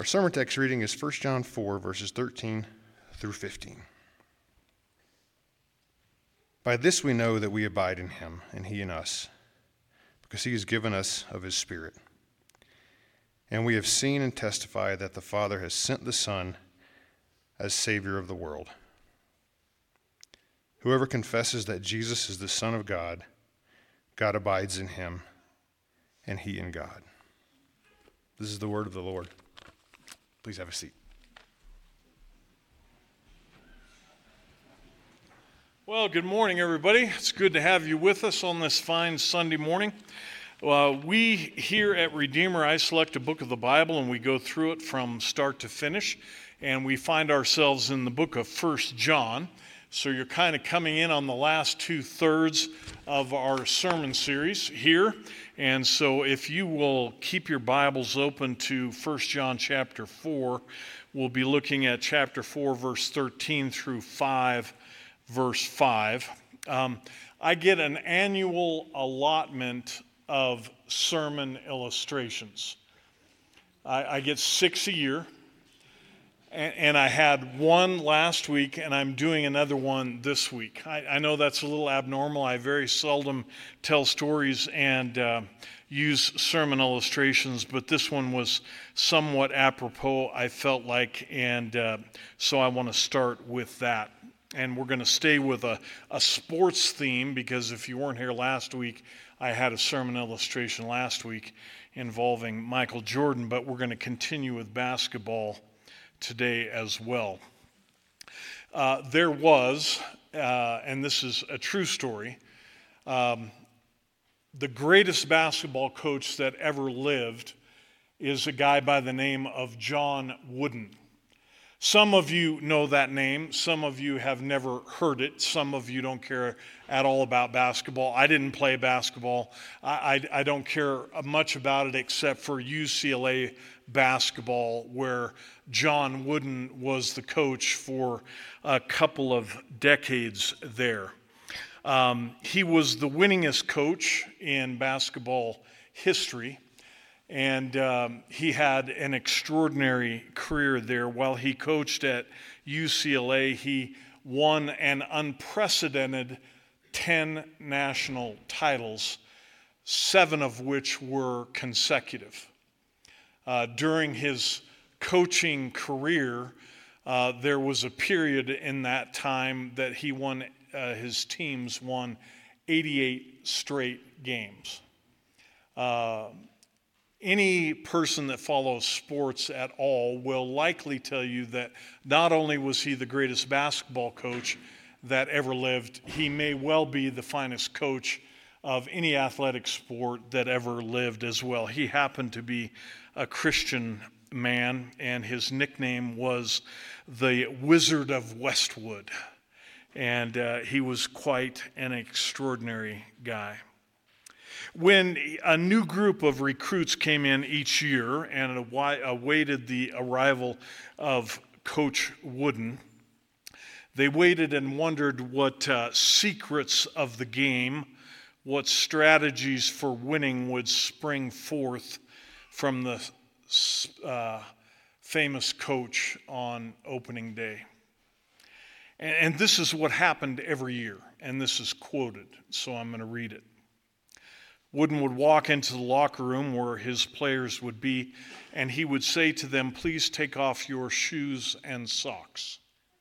Our sermon text reading is 1 John 4, verses 13 through 15. By this we know that we abide in him, and he in us, because he has given us of his Spirit. And we have seen and testify that the Father has sent the Son as Savior of the world. Whoever confesses that Jesus is the Son of God, God abides in him, and he in God. This is the word of the Lord. Please have a seat. Well, good morning, everybody. It's good to have you with us on this fine Sunday morning. We here at Redeemer, I select a book of the Bible and we go through it from start to finish, and we find ourselves in the book of 1 John. So you're kind of coming in on the last 2/3 of our sermon series here. And so if you will keep your Bibles open to 1 John chapter 4, we'll be looking at chapter 4, verse 13 through 5, verse 5. I get an annual allotment of sermon illustrations. I get 6 a year. And I had one last week, and I'm doing another one this week. I know that's a little abnormal. I very seldom tell stories and use sermon illustrations, but this one was somewhat apropos, I felt like, and so I want to start with that. And we're going to stay with a sports theme, because if you weren't here last week, I had a sermon illustration last week involving Michael Jordan, but we're going to continue with basketball today as well. There was, and this is a true story, the greatest basketball coach that ever lived is a guy by the name of John Wooden. Some of you know that name. Some of you have never heard it. Some of you don't care at all about basketball. I didn't play basketball. I don't care much about it except for UCLA basketball, where John Wooden was the coach for a couple of decades there. He was the winningest coach in basketball history. And he had an extraordinary career there. While he coached at UCLA, he won an unprecedented 10 national titles, 7 of which were consecutive. During his coaching career, there was a period in that time that he won, his teams won 88 straight games. Any person that follows sports at all will likely tell you that not only was he the greatest basketball coach that ever lived, he may well be the finest coach of any athletic sport that ever lived as well. He happened to be a Christian man, and his nickname was the Wizard of Westwood. And he was quite an extraordinary guy. When a new group of recruits came in each year and awaited the arrival of Coach Wooden, they waited and wondered what secrets of the game, what strategies for winning would spring forth from the famous coach on opening day. And this is what happened every year, and this is quoted, so I'm going to read it. Wooden would walk into the locker room where his players would be, and he would say to them, "Please take off your shoes and socks."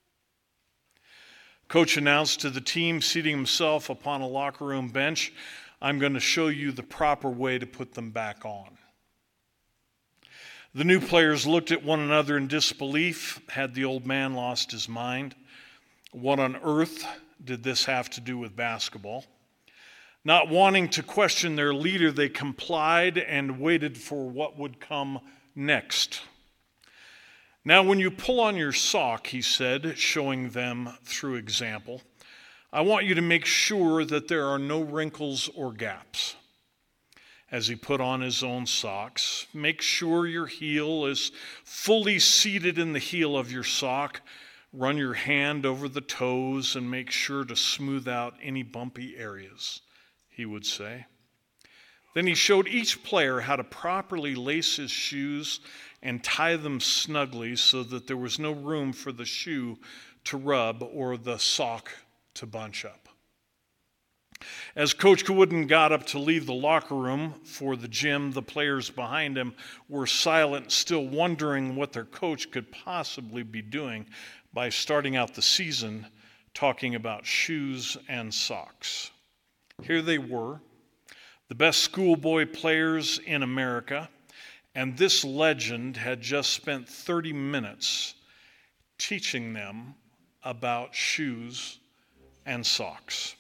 Coach announced to the team, seating himself upon a locker room bench, "I'm going to show you the proper way to put them back on." The new players looked at one another in disbelief. Had the old man lost his mind? What on earth did this have to do with basketball? Not wanting to question their leader, they complied and waited for what would come next. "Now, when you pull on your sock," he said, showing them through example, "I want you to make sure that there are no wrinkles or gaps." As he put on his own socks, "Make sure your heel is fully seated in the heel of your sock. Run your hand over the toes and make sure to smooth out any bumpy areas," he would say. Then he showed each player how to properly lace his shoes and tie them snugly so that there was no room for the shoe to rub or the sock to bunch up. As Coach Wooden got up to leave the locker room for the gym, the players behind him were silent, still wondering what their coach could possibly be doing by starting out the season talking about shoes and socks. Here they were, the best schoolboy players in America, and this legend had just spent 30 minutes teaching them about shoes and socks.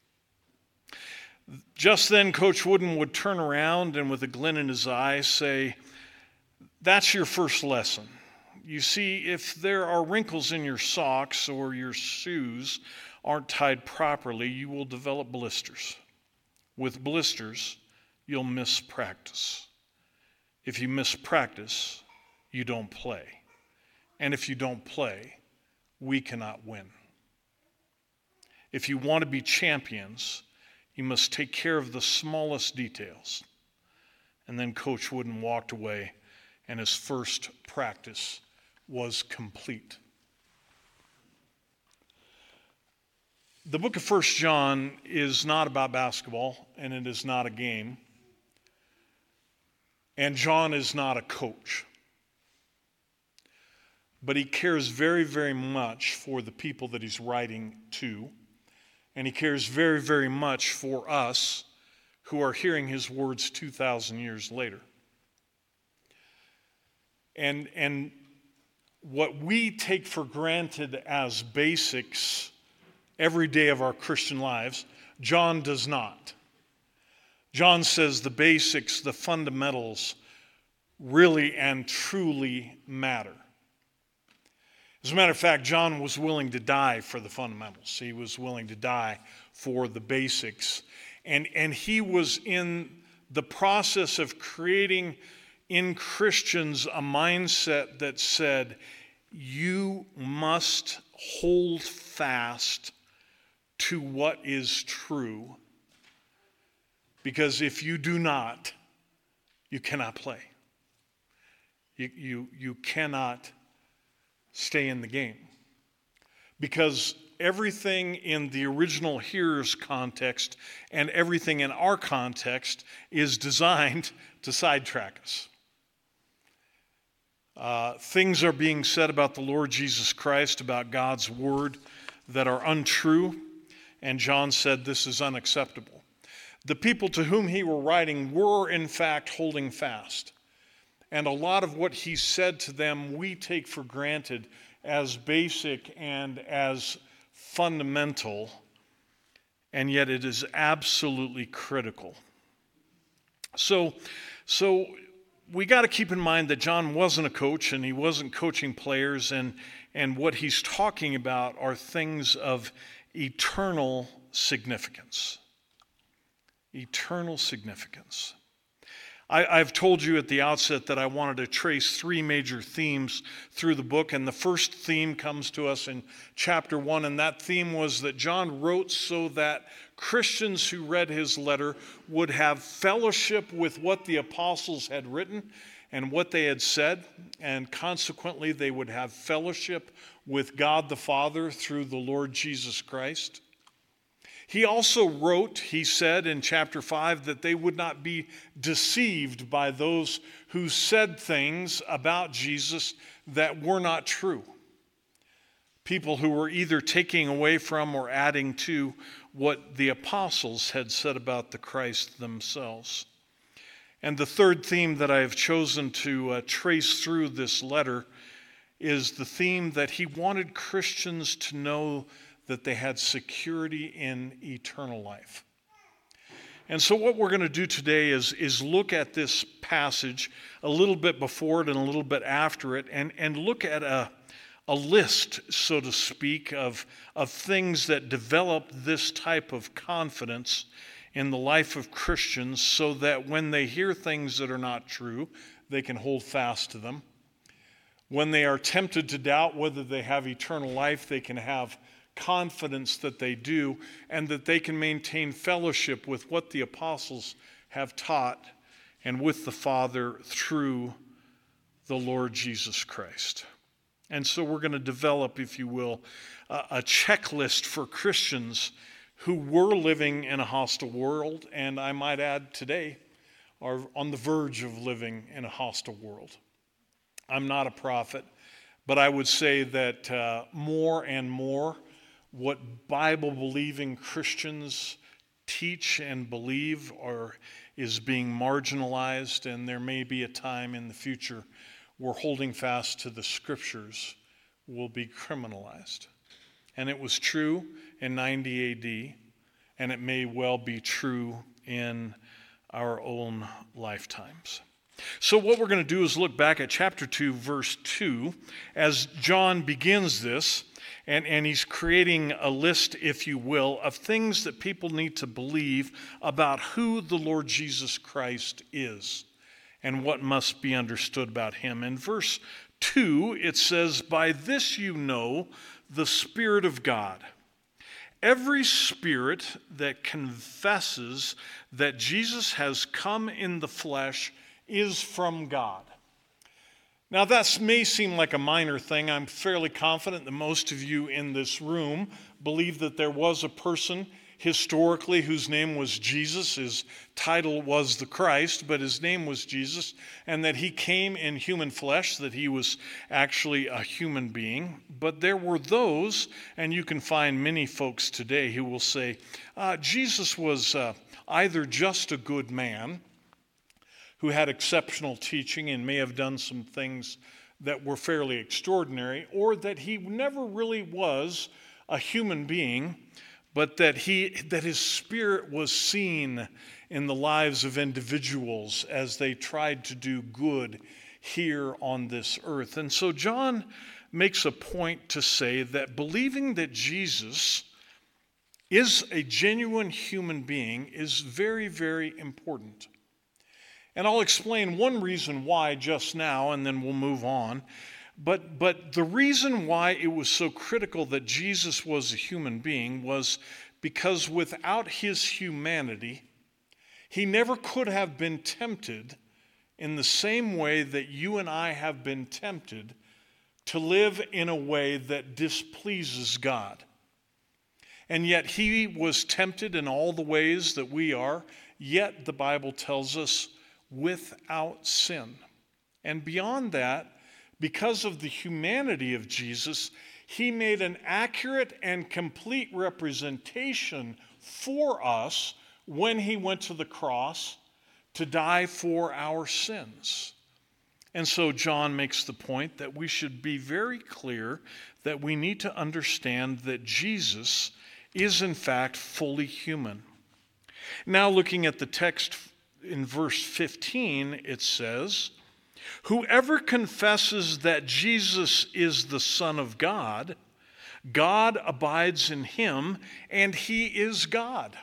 Just then, Coach Wooden would turn around and with a glint in his eye say, "That's your first lesson. You see, if there are wrinkles in your socks or your shoes aren't tied properly, you will develop blisters. With blisters, you'll miss practice. If you miss practice, you don't play. And if you don't play, we cannot win. If you want to be champions, you must take care of the smallest details." And then Coach Wooden walked away, and his first practice was complete. The book of 1 John is not about basketball, and it is not a game. And John is not a coach. But he cares very, very much for the people that he's writing to. And he cares very, very much for us who are hearing his words 2,000 years later. And what we take for granted as basics every day of our Christian lives, John does not. John says the basics, the fundamentals, really and truly matter. As a matter of fact, John was willing to die for the fundamentals. He was willing to die for the basics. And he was in the process of creating in Christians a mindset that said, you must hold fast to what is true, because if you do not, you cannot play. You cannot stay in the game. Because everything in the original hearer's context and everything in our context is designed to sidetrack us. Things are being said about the Lord Jesus Christ, about God's word, that are untrue, and John said this is unacceptable. The people to whom he were writing were, in fact, holding fast. And a lot of what he said to them we take for granted as basic and as fundamental, and yet it is absolutely critical. So we got to keep in mind that John wasn't a coach, and he wasn't coaching players, and what he's talking about are things of eternal significance. Eternal significance. I've told you at the outset that I wanted to trace three major themes through the book, and the first theme comes to us in chapter 1, and that theme was that John wrote so that Christians who read his letter would have fellowship with what the apostles had written and what they had said, and consequently they would have fellowship with God the Father through the Lord Jesus Christ. He also wrote, he said in chapter 5, that they would not be deceived by those who said things about Jesus that were not true. People who were either taking away from or adding to what the apostles had said about the Christ themselves. And the third theme that I have chosen to trace through this letter is the theme that he wanted Christians to know that they had security in eternal life. And so what we're going to do today is look at this passage a little bit before it and a little bit after it, and look at a list, so to speak, of things that develop this type of confidence in the life of Christians, so that when they hear things that are not true, they can hold fast to them. When they are tempted to doubt whether they have eternal life, they can have confidence that they do, and that they can maintain fellowship with what the apostles have taught and with the Father through the Lord Jesus Christ. And so we're going to develop, if you will, a checklist for Christians who were living in a hostile world, and I might add today are on the verge of living in a hostile world. I'm not a prophet, but I would say that more and more what Bible-believing Christians teach and believe is being marginalized, and there may be a time in the future where holding fast to the Scriptures will be criminalized. And it was true in 90 AD, and it may well be true in our own lifetimes. So what we're going to do is look back at chapter 2, verse 2, as John begins this, and he's creating a list, if you will, of things that people need to believe about who the Lord Jesus Christ is and what must be understood about him. In verse 2, it says, "By this you know the Spirit of God. Every spirit that confesses that Jesus has come in the flesh is from God." Now that may seem like a minor thing. I'm fairly confident that most of you in this room believe that there was a person historically whose name was Jesus. His title was the Christ, but his name was Jesus, and that he came in human flesh, that he was actually a human being. But there were those, and you can find many folks today who will say, Jesus was either just a good man who had exceptional teaching and may have done some things that were fairly extraordinary, or that he never really was a human being, but that his spirit was seen in the lives of individuals as they tried to do good here on this earth. And so John makes a point to say that believing that Jesus is a genuine human being is very, very important. And I'll explain one reason why just now, and then we'll move on. But the reason why it was so critical that Jesus was a human being was because without his humanity, he never could have been tempted in the same way that you and I have been tempted to live in a way that displeases God. And yet he was tempted in all the ways that we are, yet the Bible tells us without sin. And beyond that, because of the humanity of Jesus, he made an accurate and complete representation for us when he went to the cross to die for our sins. And so John makes the point that we should be very clear that we need to understand that Jesus is in fact fully human. Now looking at the text in verse 15, it says, "Whoever confesses that Jesus is the Son of God, God abides in him, and he is God."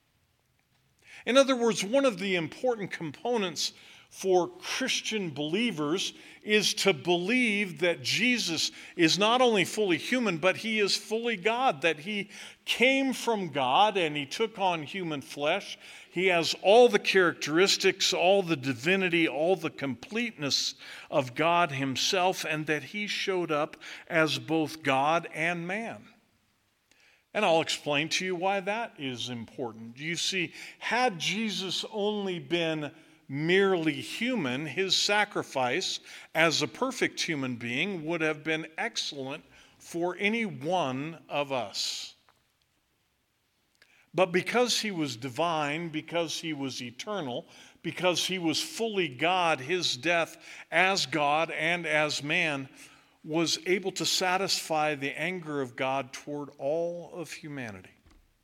In other words, one of the important components for Christian believers is to believe that Jesus is not only fully human, but he is fully God, that he came from God and he took on human flesh. He has all the characteristics, all the divinity, all the completeness of God himself, and that he showed up as both God and man. And I'll explain to you why that is important. You see, had Jesus only been merely human, his sacrifice as a perfect human being would have been excellent for any one of us. But because he was divine, because he was eternal, because he was fully God, his death as God and as man was able to satisfy the anger of God toward all of humanity.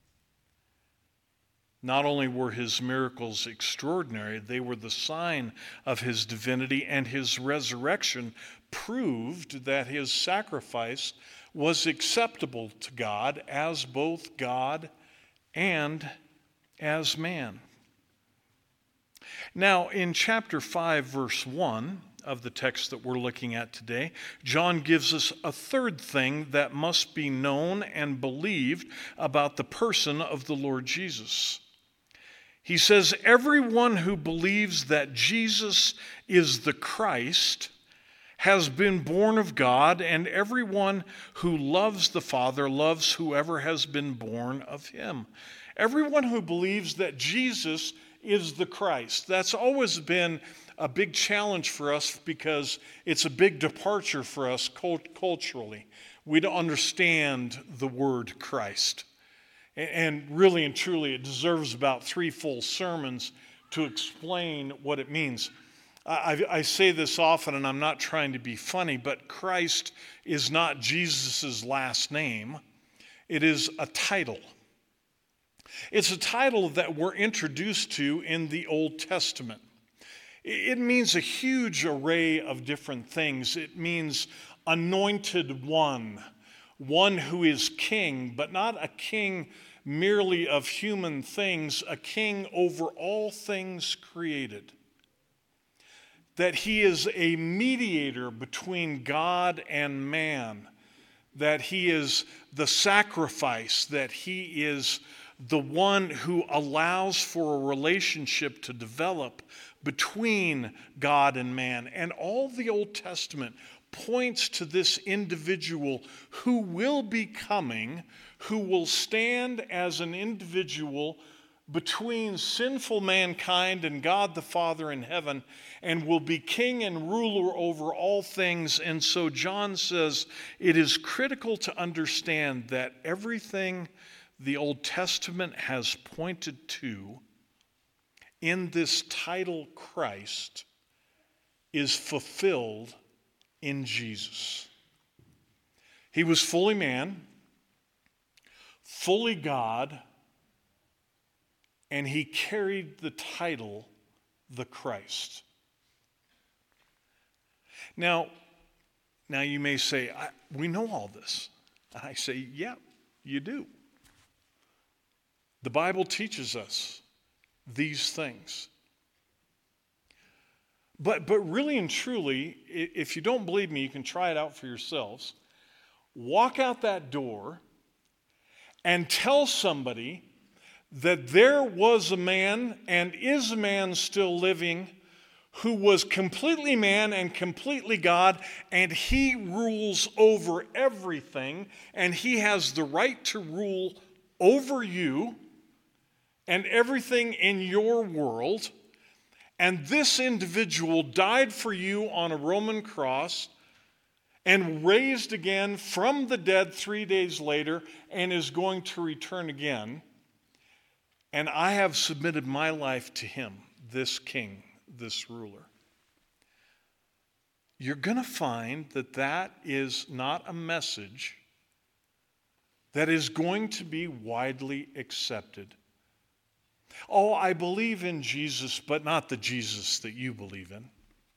Not only were his miracles extraordinary, they were the sign of his divinity, and his resurrection proved that his sacrifice was acceptable to God as both God and as man. Now, in chapter 5, verse 1 of the text that we're looking at today, John gives us a third thing that must be known and believed about the person of the Lord Jesus. He says, everyone who believes that Jesus is the Christ has been born of God, and everyone who loves the Father loves whoever has been born of him. Everyone who believes that Jesus is the Christ. That's always been a big challenge for us because it's a big departure for us culturally. We don't understand the word Christ. And really and truly, it deserves about 3 full sermons to explain what it means. I say this often, and I'm not trying to be funny, but Christ is not Jesus' last name. It is a title. It's a title that we're introduced to in the Old Testament. It means a huge array of different things. It means anointed one, one who is king, but not a king merely of human things, a king over all things created. That he is a mediator between God and man, that he is the sacrifice, that he is the one who allows for a relationship to develop between God and man. And all the Old Testament points to this individual who will be coming, who will stand as an individual between sinful mankind and God the Father in heaven, and will be king and ruler over all things. And so John says it is critical to understand that everything the Old Testament has pointed to in this title Christ is fulfilled in Jesus. He was fully man, fully God, and he carried the title, the Christ. Now you may say, we know all this. I say, yeah, you do. The Bible teaches us these things. But really and truly, if you don't believe me, you can try it out for yourselves. Walk out that door and tell somebody that there was a man and is a man still living who was completely man and completely God, and he rules over everything, and he has the right to rule over you and everything in your world. And this individual died for you on a Roman cross and raised again from the dead 3 days later and is going to return again. And I have submitted my life to him, this king, this ruler. You're going to find that that is not a message that is going to be widely accepted. Oh, I believe in Jesus, but not the Jesus that you believe in.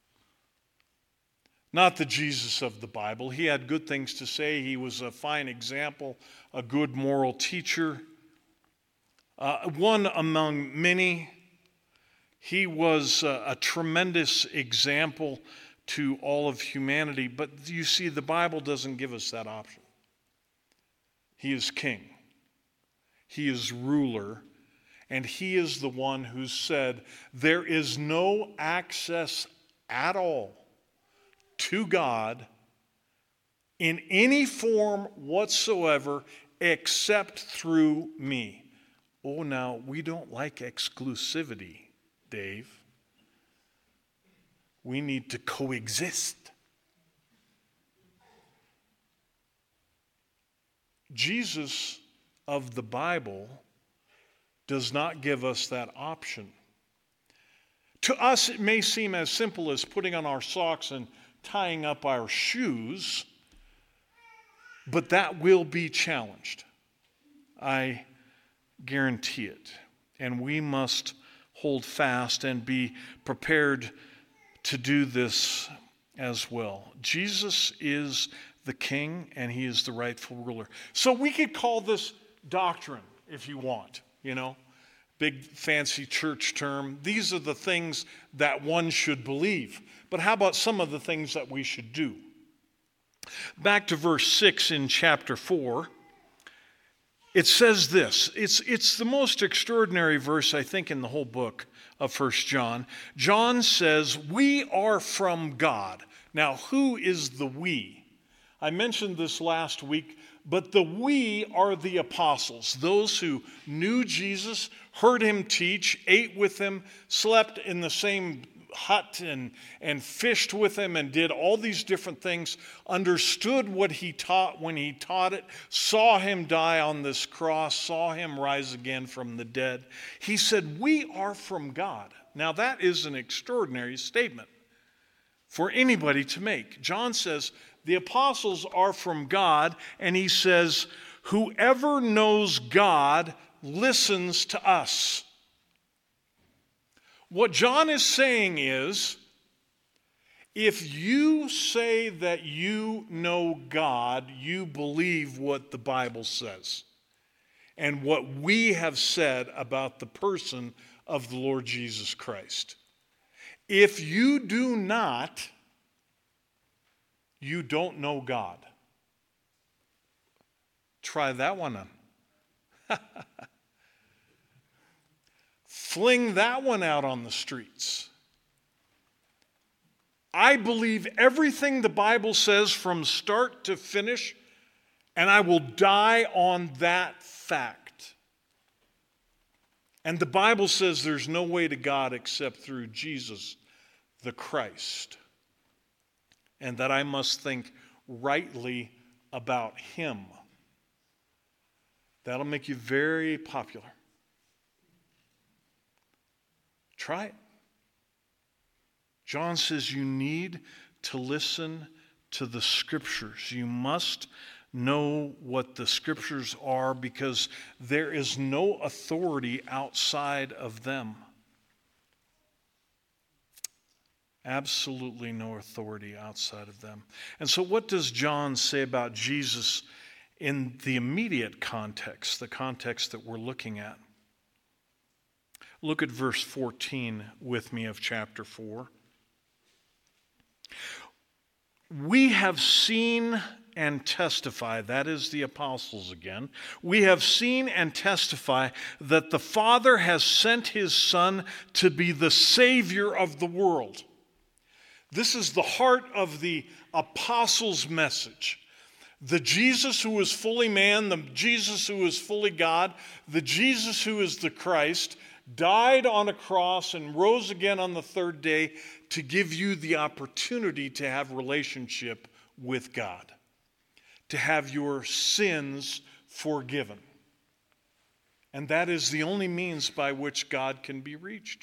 Not the Jesus of the Bible. He had good things to say. He was a fine example, a good moral teacher. One among many. He was a tremendous example to all of humanity. But you see, the Bible doesn't give us that option. He is king. He is ruler. And he is the one who said, there is no access at all to God in any form whatsoever except through me. Oh, now, we don't like exclusivity, Dave. We need to coexist. Jesus of the Bible does not give us that option. To us, it may seem as simple as putting on our socks and tying up our shoes, but that will be challenged. I guarantee it. And we must hold fast and be prepared to do this as well. Jesus is the king, and he is the rightful ruler. So we could call this doctrine, if you want. You know, big fancy church term. These are the things that one should believe. But how about some of the things that we should do? Back to verse 6 in chapter 4. It says this. It's the most extraordinary verse, I think, in the whole book of 1 John. John says, we are from God. Now, who is the we? I mentioned this last week, but the we are the apostles, those who knew Jesus, heard him teach, ate with him, slept in the same hut and fished with him and did all these different things, understood what he taught when he taught it, saw him die on this cross, saw him rise again from the dead. He said, we are from God. Now that is an extraordinary statement for anybody to make. John says, the apostles are from God, and he says, whoever knows God listens to us. What John is saying is, if you say that you know God, you believe what the Bible says and what we have said about the person of the Lord Jesus Christ. If you do not, you don't know God. Try that one on. Fling that one out on the streets. I believe everything the Bible says from start to finish, and I will die on that fact. And the Bible says there's no way to God except through Jesus the Christ, and that I must think rightly about him. That'll make you very popular. Try it. John says you need to listen to the Scriptures. You must know what the Scriptures are, because there is no authority outside of them. Absolutely no authority outside of them. And so what does John say about Jesus in the immediate context, the context that we're looking at? Look at verse 14 with me of chapter 4. We have seen and testify, that is the apostles again, we have seen and testify that the Father has sent his Son to be the Savior of the world. This is the heart of the apostles' message. The Jesus who is fully man, the Jesus who is fully God, the Jesus who is the Christ, died on a cross and rose again on the third day to give you the opportunity to have relationship with God, to have your sins forgiven. And that is the only means by which God can be reached.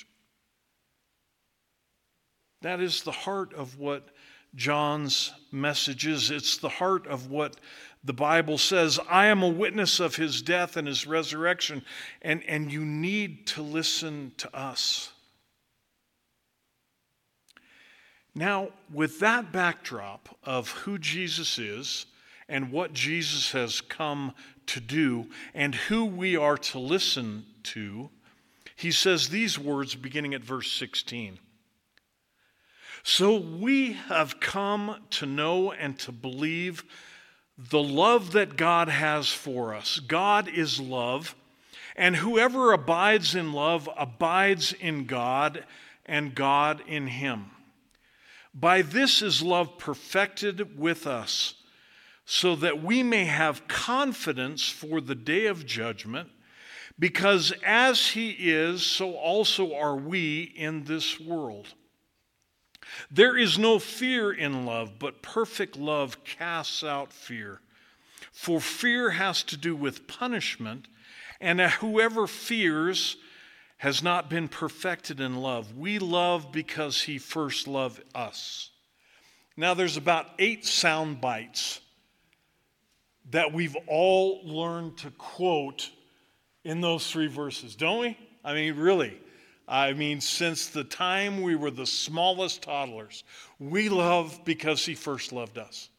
That is the heart of what John's message is. It's the heart of what the Bible says. I am a witness of his death and his resurrection, and you need to listen to us. Now, with that backdrop of who Jesus is and what Jesus has come to do and who we are to listen to, he says these words beginning at verse 16. So we have come to know and to believe the love that God has for us. God is love, and whoever abides in love abides in God, and God in him. By this is love perfected with us, so that we may have confidence for the day of judgment, because as he is, so also are we in this world. There is no fear in love, but perfect love casts out fear. For fear has to do with punishment, and whoever fears has not been perfected in love. We love because he first loved us. Now there's about 8 sound bites that we've all learned to quote in those 3 verses, don't we? I mean, really. Since the time we were the smallest toddlers, we love because he first loved us.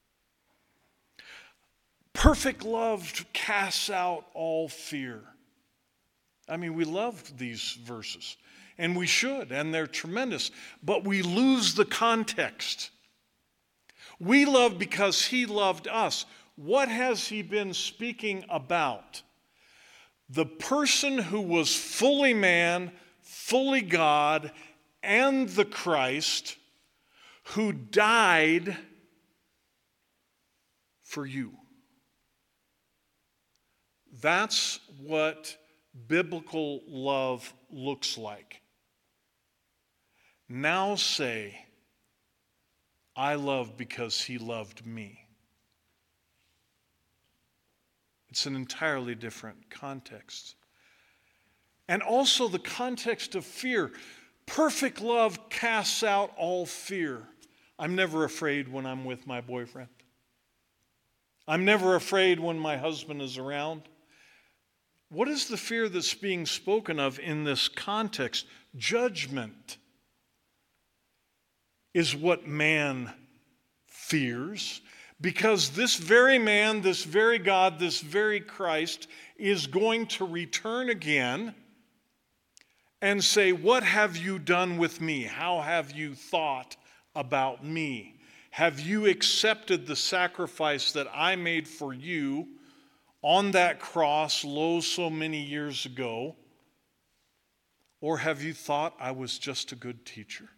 Perfect love casts out all fear. We love these verses, and we should, and they're tremendous, but we lose the context. We love because he loved us. what has he been speaking about? The person who was fully man, fully God, and the Christ, who died for you. That's what biblical love looks like. Now say, I love because he loved me. It's an entirely different context. And also the context of fear. Perfect love casts out all fear. I'm never afraid when I'm with my boyfriend. I'm never afraid when my husband is around. What is the fear that's being spoken of in this context? Judgment is what man fears, because this very man, this very God, this very Christ is going to return again and say, what have you done with me? How have you thought about me? Have you accepted the sacrifice that I made for you on that cross, lo, so many years ago? Or have you thought I was just a good teacher?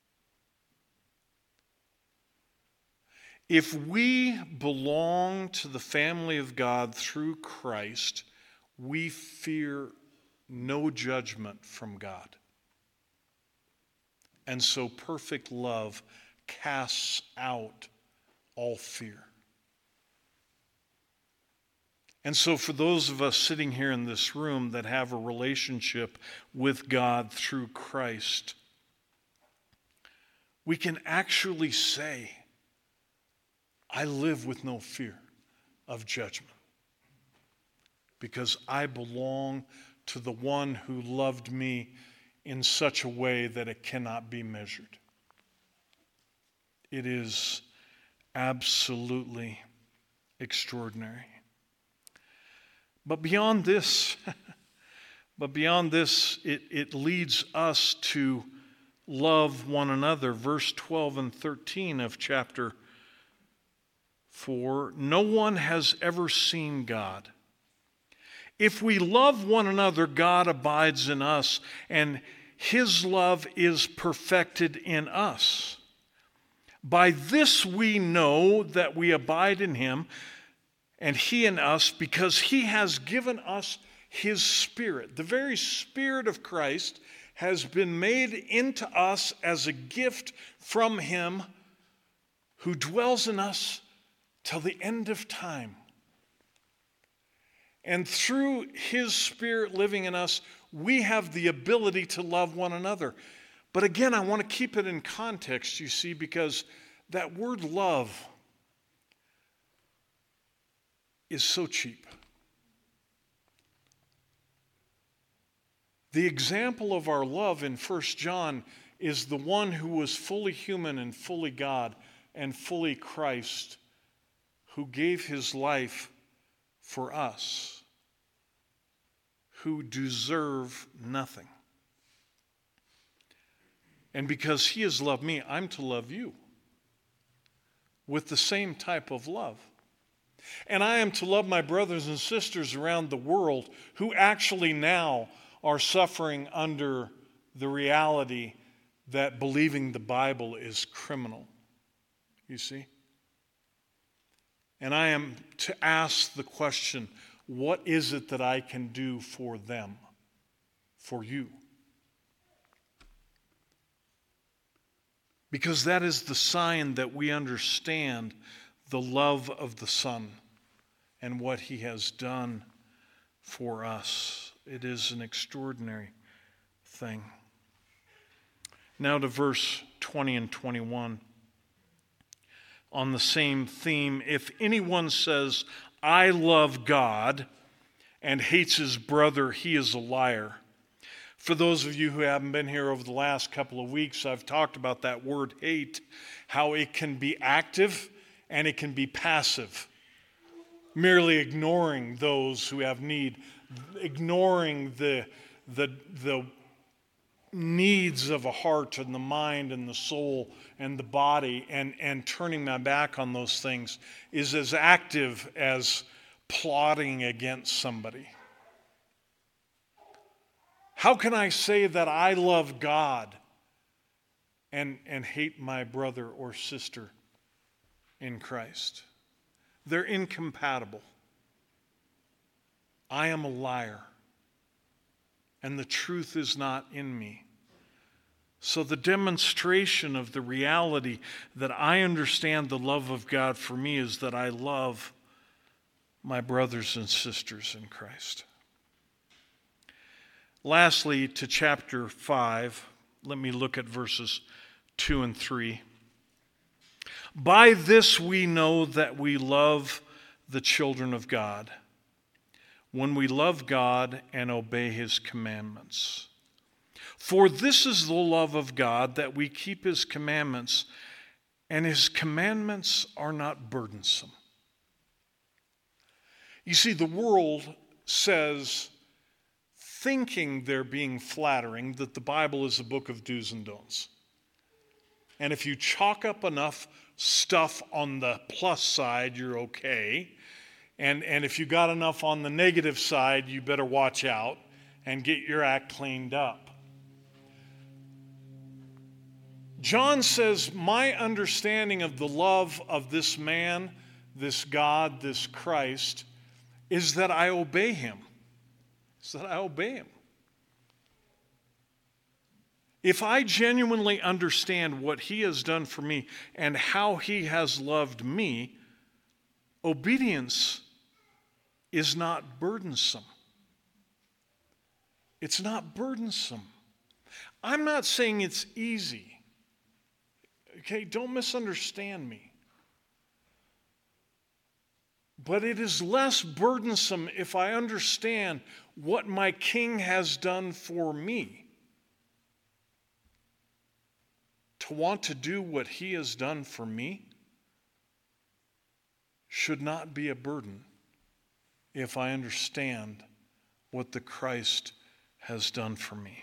If we belong to the family of God through Christ, we fear no judgment from God. And so perfect love casts out all fear. And so for those of us sitting here in this room that have a relationship with God through Christ, we can actually say, I live with no fear of judgment because I belong to the one who loved me in such a way that it cannot be measured. It is absolutely extraordinary. But beyond this, it leads us to love one another. Verse 12 and 13 of chapter 4, no one has ever seen God. If we love one another, God abides in us, and his love is perfected in us. By this we know that we abide in him, and he in us, because he has given us his Spirit. The very Spirit of Christ has been made into us as a gift from him who dwells in us till the end of time. And through his Spirit living in us, we have the ability to love one another. But again, I want to keep it in context, you see, because that word love is so cheap. The example of our love in 1 John is the one who was fully human and fully God and fully Christ, who gave his life for us, who deserve nothing. And because he has loved me, I'm to love you with the same type of love. And I am to love my brothers and sisters around the world who actually now are suffering under the reality that believing the Bible is criminal. You see? And I am to ask the question, what is it that I can do for them, for you? Because that is the sign that we understand the love of the Son and what he has done for us. It is an extraordinary thing. Now to verse 20 and 21. On the same theme, if anyone says, I love God, and hates his brother, he is a liar. For those of you who haven't been here over the last couple of weeks, I've talked about that word hate, how it can be active and it can be passive. Merely ignoring those who have need, ignoring the needs of a heart and the mind and the soul and the body, and turning my back on those things is as active as plotting against somebody. How can I say that I love God and hate my brother or sister in Christ? They're incompatible. I am a liar, and the truth is not in me. So the demonstration of the reality that I understand the love of God for me is that I love my brothers and sisters in Christ. Lastly, to chapter 5, let me look at verses 2 and 3. By this we know that we love the children of God, when we love God and obey his commandments. For this is the love of God, that we keep his commandments, and his commandments are not burdensome. You see, the world says, thinking they're being flattering, that the Bible is a book of do's and don'ts. And if you chalk up enough stuff on the plus side, you're okay. And if you got enough on the negative side, you better watch out and get your act cleaned up. John says, my understanding of the love of this man, this God, this Christ, is that I obey him. Is that I obey him. If I genuinely understand what he has done for me and how he has loved me, obedience is not burdensome. It's not burdensome. I'm not saying it's easy. Okay, don't misunderstand me. But it is less burdensome if I understand what my King has done for me. To want to do what he has done for me should not be a burden if I understand what the Christ has done for me.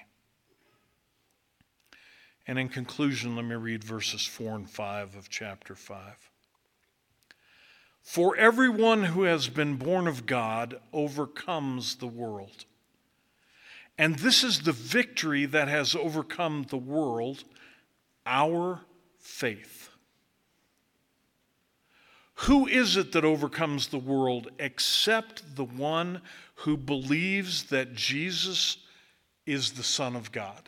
And in conclusion, let me read verses 4 and 5 of chapter 5. For everyone who has been born of God overcomes the world. And this is the victory that has overcome the world, our faith. Who is it that overcomes the world except the one who believes that Jesus is the Son of God?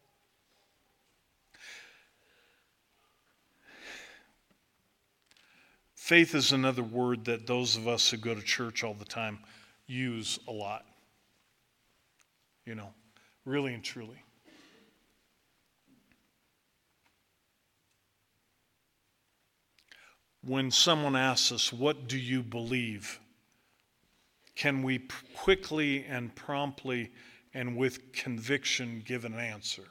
Faith is another word that those of us who go to church all the time use a lot. You know, really and truly. When someone asks us, what do you believe? Can we quickly and promptly and with conviction give an answer?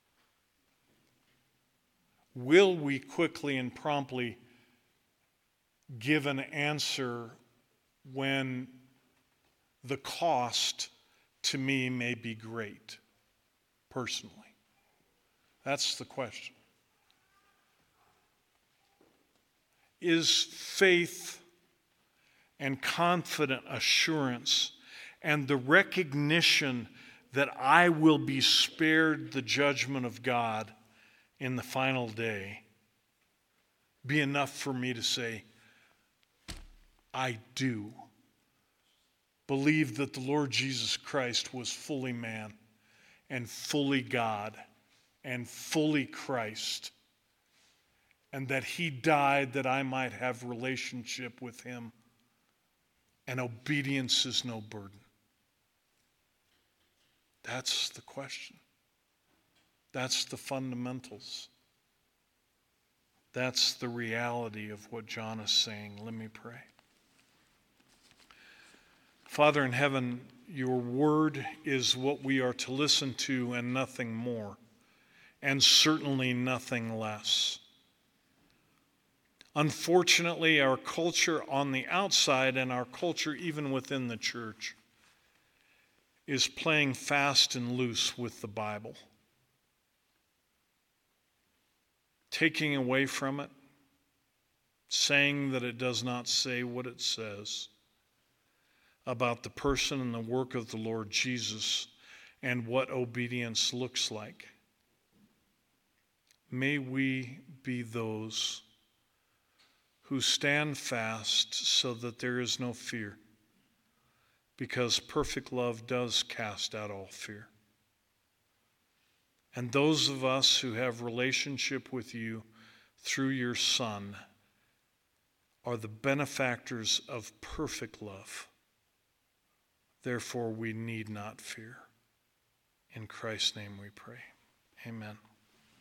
Will we quickly and promptly give an answer when the cost to me may be great, personally? That's the question. Is faith and confident assurance and the recognition that I will be spared the judgment of God in the final day be enough for me to say, I do believe that the Lord Jesus Christ was fully man and fully God and fully Christ, and that he died that I might have relationship with him, and obedience is no burden? That's the question. That's the fundamentals. That's the reality of what John is saying. Let me pray. Father in heaven, your word is what we are to listen to and nothing more, and certainly nothing less. Unfortunately, our culture on the outside and our culture even within the church is playing fast and loose with the Bible. taking away from it, saying that it does not say what it says about the person and the work of the Lord Jesus and what obedience looks like. May we be those who stand fast so that there is no fear, because perfect love does cast out all fear. And those of us who have relationship with you through your Son are the benefactors of perfect love. Therefore, we need not fear. In Christ's name we pray. Amen.